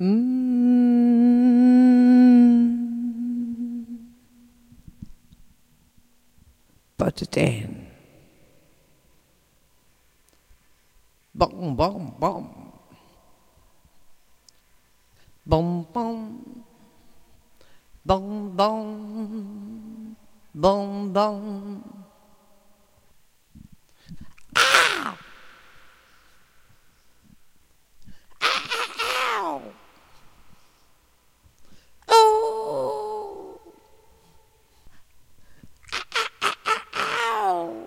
Put it in. Boom, boom, boom. Boom, boom. Boom, boom. Boom, boom. Ow! Ow! Oh! Ow!